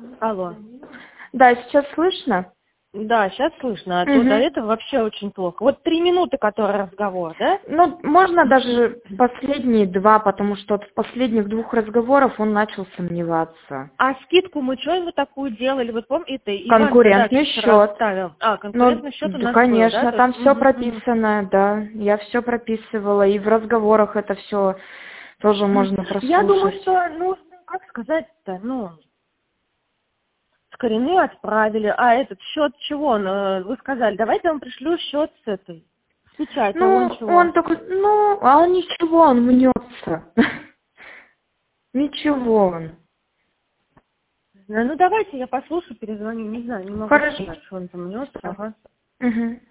Алло. Да, сейчас слышно? Да, сейчас слышно, а то до этого вообще очень плохо. Вот 3 минуты, который разговор, да? Ну, можно даже последние 2, потому что вот в последних 2 разговорах он начал сомневаться. А скидку мы что ему такую делали? Вы помните, это Иван Конкурентный задачу счет. ставил. А, Ну, конкурентный счет у да, нас был, да? конечно, То там есть, все прописано, да. Я все прописывала, и в разговорах это все тоже можно Я думаю, прослушать. что нужно, как сказать-то, с коренные отправили. А этот счет чего? Вы сказали, давайте я вам пришлю счет с этой. С печатью, а он Ну, чего? он такой, а он ничего, он мнется. Ничего он. Ну, давайте я послушаю, перезвоню. Не знаю, не могу Хорошо. сказать, что он там мнется. Ага. Угу.